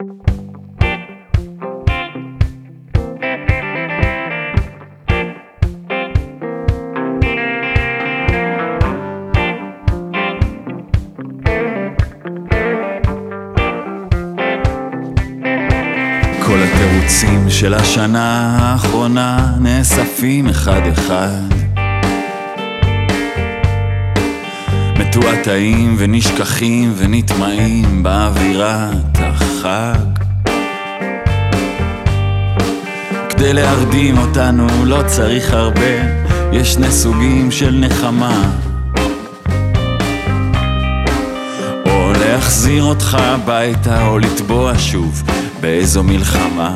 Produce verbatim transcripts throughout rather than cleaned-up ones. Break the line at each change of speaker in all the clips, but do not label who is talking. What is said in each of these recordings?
כל התירוצים של השנה האחרונה נאספים אחד אחד, מתועתעים ונשכחים ונטמעים באווירת החג. כדי להרדים אותנו לא צריך הרבה, יש שני סוגים של נחמה, או להחזיר אותך הביתה או לטבוע שוב באיזו מלחמה.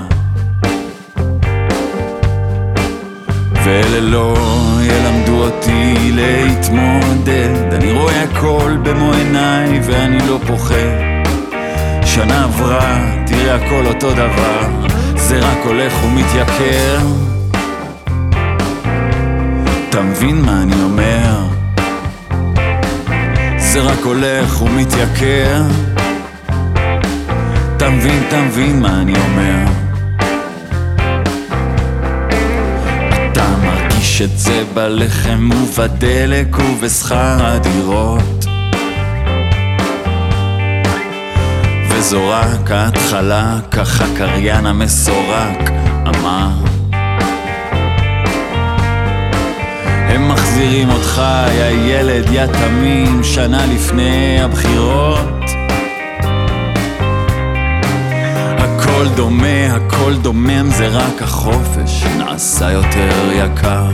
ואלה לא ילמדו אותי להתמודד, אני רואה הכל במו עיניי ואני לא פוחד. שנה עברה, תראה הכל אותו דבר, זה רק הולך ומתייקר. אתה מבין מה אני אומר? זה רק הולך ומתייקר. אתה מבין, אתה מבין מה אני אומר? אתה מרגיש את זה בלחם ובדלק ובשכר הדירות, וזו רק ההתחלה, ככה קריין המסורק אמר. הם מחזירים אותך, יא ילד, יא תמים, שנה לפני הבחירות. הכל דומה, הכל דומם, זה רק החופש נעשה יותר יקר.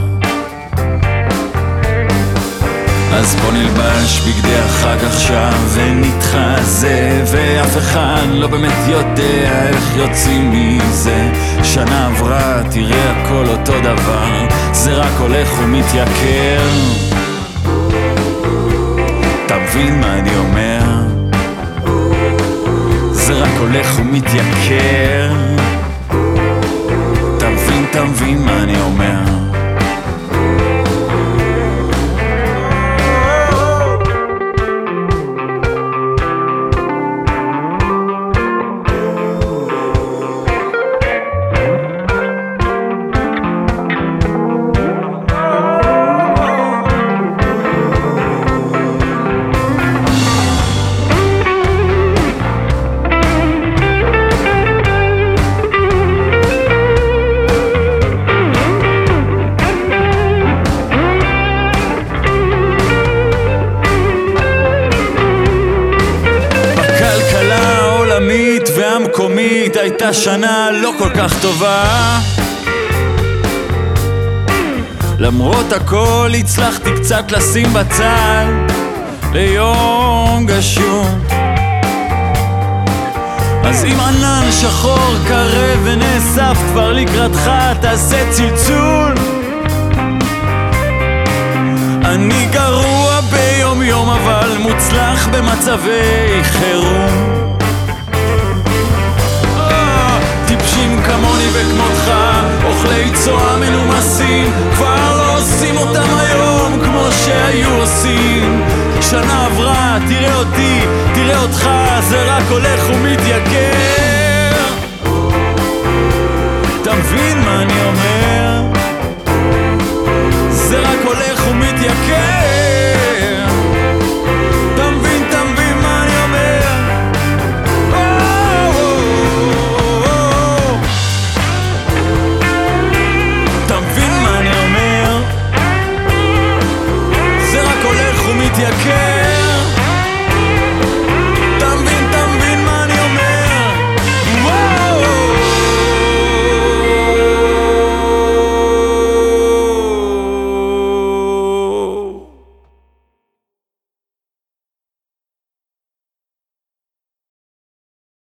אז בוא נלבש בגדי החג עכשיו ונתחזה, ואף אחד לא באמת יודע איך יוצאים מזה. שנה עברה, תראה הכל אותו דבר, זה רק הולך ומתייקר. אתה מבין מה אני אומר? זה רק הולך ומתייקר. אתה מבין, אתה מבין מה אני אומר? והמקומית הייתה שנה לא כל כך טובה, למרות הכל הצלחתי קצת לשים בצד ליום גשום. אז אם ענן שחור קרב ונאסף כבר לקראתך, תעשה צלצול. אני גרוע ביום יום אבל מוצלח במצבי חירום. טיפשים כמוני וכמותך, אוכלי צועה מנומסים, כבר לא עושים אותם היום כמו שהיו עושים. שנה עברה, תראה אותי, תראה אותך, זה רק הולך ומתייקר. אתה מבין מה אני אומר? זה רק הולך ומתייקר. אתה מבין, אתה מבין מה אני אומר? אתה מבין מה אני אומר? זה רק הולך ומתייקר.